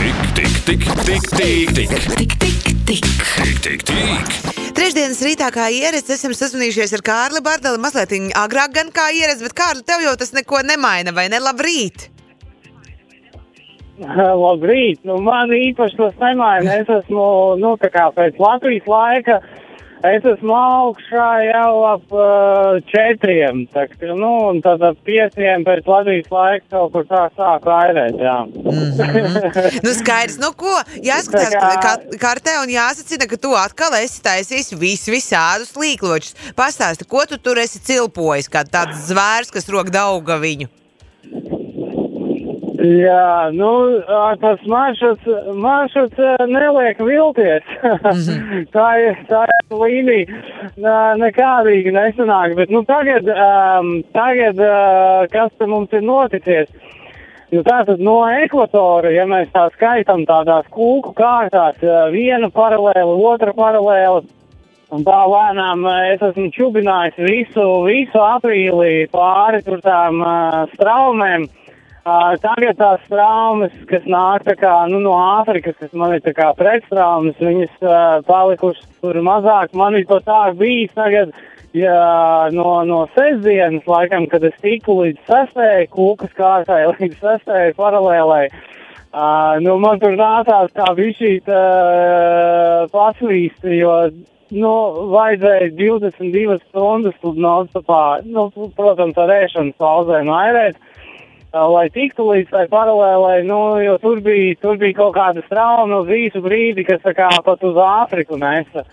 Trešdienas rītā kā ierasts esam sazvanījušies ar Kārli Bardeli, mazliet agrāk gan kā ierasts, bet Kārli, tev jau tas neko nemaina, vai ne? Labrīt! Labrīt! Man īpaši tas nemaina. Es esmu, pēc Latvijas laika, es esmu augšā jau ap 4. Un tad ap 5 pēc Latvijas laika kaut kur tā sāku airēt, jā. Skaidrs, ko? Jāskatās kartē un jāsacina, ka tu atkal esi taisījis visādus līkločus. Pastāsti, ko tu tur esi cilpojis, kā tāds zvērs, kas rok Daugaviņu? Jā, tas maršruts neliek vilties. Tā ir līnija nekādīgi nesanāk, bet tagad kas te mums ir noticies? Tātad no ekvatora, ja mēs tā skaitam tādās kūku kārtās, viena paralēla, otra paralēla, un tā lēnām es esmu čubinājis visu aprīlī pāri tur tām straumēm. Tagad tās traumas, kas nāk no Āfrikas, kas man ir pretstraumas, viņas palikušas tur mazāk. Man ir pat tā bijis tagad, no sestdienas laikam, kad es tiku līdz 6. kūkas kārtai, līdz 6. paralēlai. Man tur nācās tā bišķīt pasvīst, jo, vajadzēja 22 stundas non-stopā, protams, ar ēšanas pauzēm airēt. Lai tiktu līdz tai paralēlai, jo tur bija kaut kāda trauma uz īsu brīdi, kas pat uz Āfriku nesa.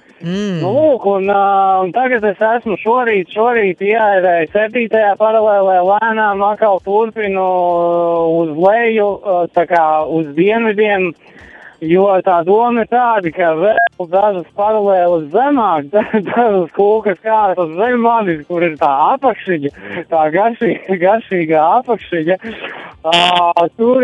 Un tagad es esmu šorīt ieairēju 7. paralēlai, lēnām atkal turpinu uz leju, uz dienvidiem, jo tā doma ir tāda, ka vēl dažas paralēlas zemāk, dažas kūkas kārtas zem manis, kur ir tā apakšiņa, tā garšīgā apakšiņa. Tur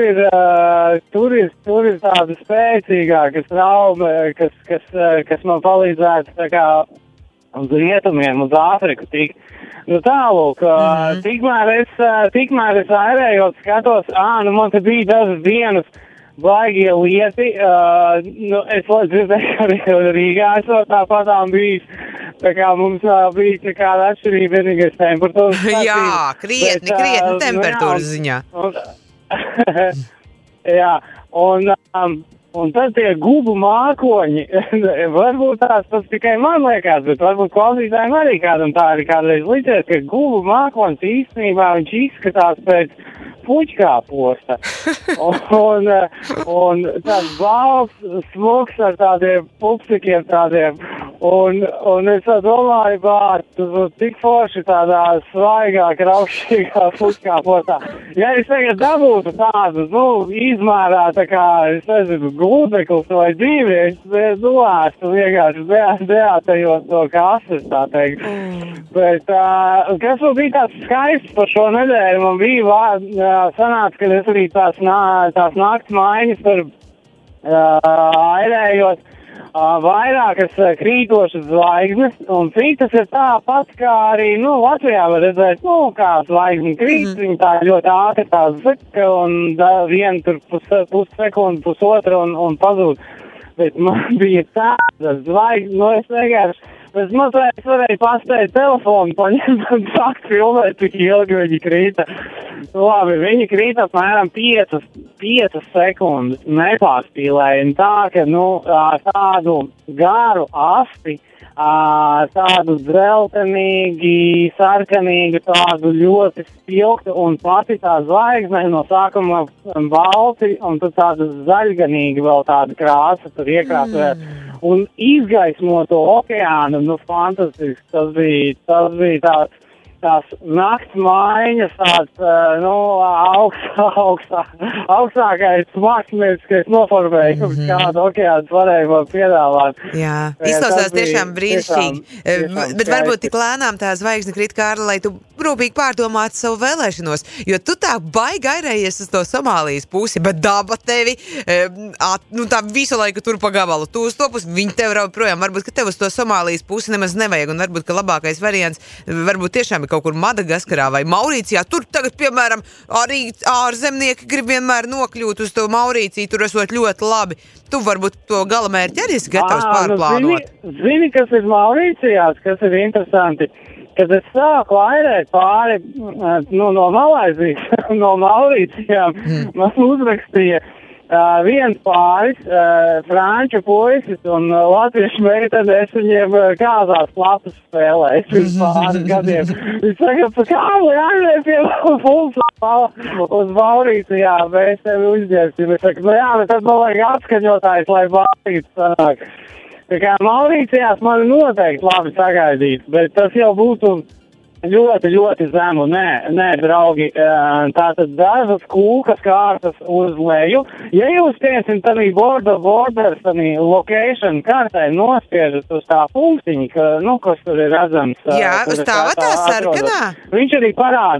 ir tāda spēcīgāka trauma, kas man palīdzētu uz rietumiem, uz Āfriku tikt. Tālūk, tikmēr es airējot skatos, man te bija dažas dienas, baigie lieti, es dzirdēju, arī Rīgā esot tāpatām bijis, mums bija kāda atšķirība vienīgais temperatūras. Jā, krietni temperatūras ziņā. Jā, un tad tie gubu mākoņi, varbūt tas tikai man liekas, bet varbūt klausītājiem arī kādam tā ir kādreiz licies, ka gubu mākoņs īstenībā viņš izskatās pēc puķkāposta. Un tāds balts, smuks ar tādiem pupsikiem tādiem. Un es domāju, tas būtu tik forši tādā svaigā, kraušīgā puķkāpostā. Ja es tagad dabūtu tādu, izmērā es nezinu, gludeklis vai dzīvi, es domāšu vienkārši deātajot to kases, tā teikt. Bet, kas man bija tāds skaists par šo nedēļu, man bija sanāca, ka es arī tās nakts maiņas par airējot vairākas krītošas zvaigznes, un citas ir tāpat, kā arī, Latvijā var redzēt, kā zvaigzni krīt, viņi tā ļoti ātri tā zika, un viena tur pussekundi, pusotra un pazūd. Bet man bija tāda zvaigzne, es mazliet varēju pastēt telefonu, paņemt un sākt filmēt, cik ilgi viņi krīta. Labi, viņi krīta apmēram 5 sekundes, nepārspīlēja. Tā, ka, tādu garu asti, tādu dzeltenīgi, sarkanīgu, tādu ļoti spilgtu, un pati tā zvaigzne no sākuma balti, un tad tāda zaļganīga vēl tāda krāsa tur iekrāsot. Un izgaismo to okeānu, fantastisks, tas bija tās nakts maiņas, augstākais mākslinieks noformējums, kādu okeānu varēja man piedāvāt. Jā, izklausās tiešām brīnišķīgi. Bet varbūt tik lēnām tā zvaigzne krīt, Kārli, lai tu rūpīgi pārdomāt savu vēlēšanos, jo tu tā baigi airējies uz to Somālijas pusi, bet daba tevi, tā visu laiku tur pa gabalu. Tu uz to pusi, viņi tev rauj projām. Varbūt, ka tev uz to Somālijas pusi nemaz nevajag, un varbūt, ka labākais variants, varbūt tiešām ir kaut kur Madagaskarā vai Maurīcijā. Tur tagad, piemēram, arī ārzemnieki grib vienmēr nokļūt uz to Maurīciju, tur esot ļoti labi. Tu varbūt to galamērķi arī esi gatavs pārplānot. Zini, kas ir Maurīcijās, kas ir interesanti, kad es sāku airēt pāri no Malaizijas, no Maurīcijām, man uzrakstīja viens pāris, franču puisis un latviešu meitene, es viņiem kāzās lapus spēlēju pirms pāris gadiem. Viņš saka, kā lai airē pie pulsa uz Maurīcijā, mēs tevi uzģērsim. Es saku, bet tad man vajag atskaņotājs, lai Maurītis sanāk. Tā kā Maurīcijās man noteikti labi sagaidīt, bet tas jau būtu ļoti, ļoti zemu. Nē, draugi, tātad dažas kūkas kārtas uz leju. Ja jūs piemēram tādā borders, tādā location kartē nospiežat uz tā punktiņa, kas tur ir redzams. Jā, uz tā sarkanā. Viņš arī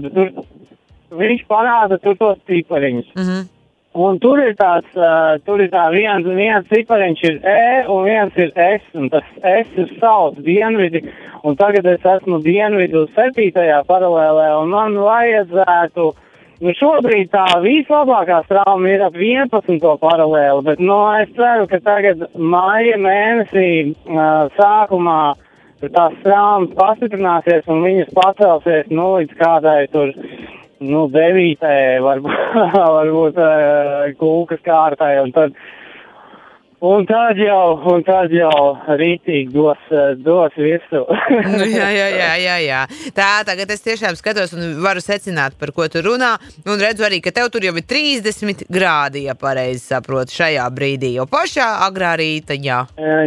parāda tur tos cipariņus. Un tur ir viens cipariņš ir E un viens ir S, un tas S ir sauc dienvidi, un tagad es esmu dienvidu 7. paralēlē, un man vajadzētu, šobrīd tā vislabākā strauma ir ap 11. paralēli, bet, es ceru, ka tagad māja mēnesī sākumā tās straumas pastiprināsies, un viņas pacelsies, līdz kādai tur, 9. varbūt kūkas kārtai, un tad jau rītīgi dos visu. Jā. Tā, tagad es tiešām skatos un varu secināt, par ko tu runā, un redzu arī, ka tev tur jau ir 30 grādi, ja pareizi saprotu, šajā brīdī, jo pašā agrā rīta, jā.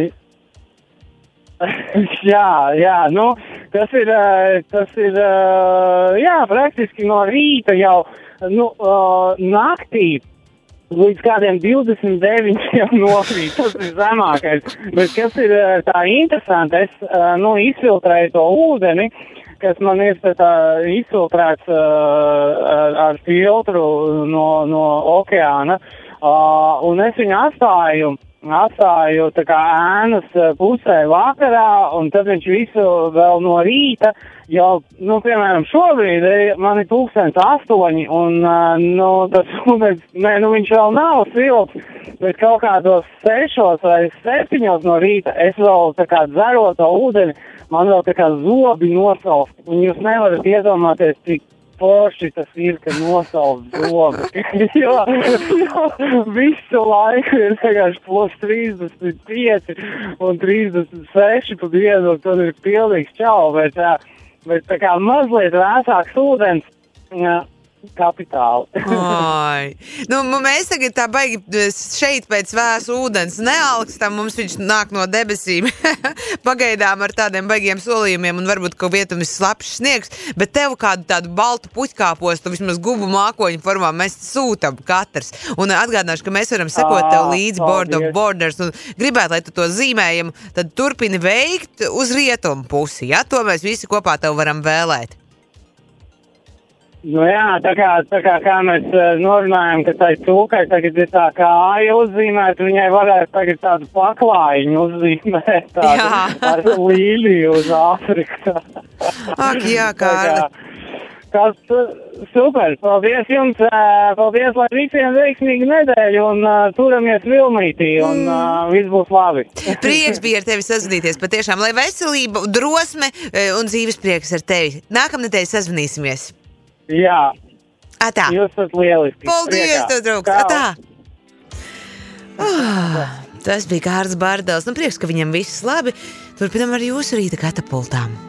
Jā, tas ir, praktiski no rīta jau, naktī līdz kādiem 29 jau nokrīt, tas ir zemākais, bet kas ir tā interesanti, es, izfiltrēju to ūdeni, kas man ir izfiltrēts ar filtru no okeāna, un es viņu atstāju tā kā ēnas pusē vakarā, un tad viņš visu vēl no rīta, jau, piemēram, šobrīd man ir 1,800, un, tas ūdens, viņš vēl nav silts, bet kaut kādos 6 vai 7 no rīta es vēl tā kā dzerot to ūdeni, man vēl tā kā zobi nosalst, un jūs nevarat iedomāties, cik forši tas ir, ka nosalst zobi. jo visu laiku ir vienkārši plus 35 un 36 pa dienu, un tad ir pilnīgs čau, bet tā kā mazliet vēsāks ūdens, kapitāli. Oi. Mēs tagad tā baigi šeit pēc vēsu ūdens nealkstam, mums viņš nāk no debesīm pagaidām ar tādiem baigiem solījumiem un varbūt kaut vietumis slapšs sniegs, bet tev kādu tādu baltu puķkāpostu, vismaz gubu mākoņu formā mēs sūtam katrs. Un atgādināšu, ka mēs varam sekot tev līdzi Board of Borders un gribētu, lai tu to zīmējam, tad turpini veikt uz rietumu pusi, ja? To mēs visi kopā tev varam vēlēt. Jā, tā kā mēs norunājam, ka tai cūkai tagad ir tā kāja uzzīmēt, viņai varētu tagad tādu paklājiņu uzzīmēt ar līliju uz Āfriku. Ak, jā, Kārli. Kas super, paldies jums, paldies, lai visiem veiksmīgi nedēļu un turamies vilmītī un viss būs labi. Prieks bija ar tevi sazvanīties, patiešām, lai veselība, drosme un dzīves prieks ar tevi. Nākamnedēļ sazvanīsimies. Jā. Atā. Jūs esat lieliski. Paldies, tev, draugs. Atā. Tas bija Kārlis Bārdels. Prieks, ka viņam viss labi. Turpinam ar jūsu rīta katapultām.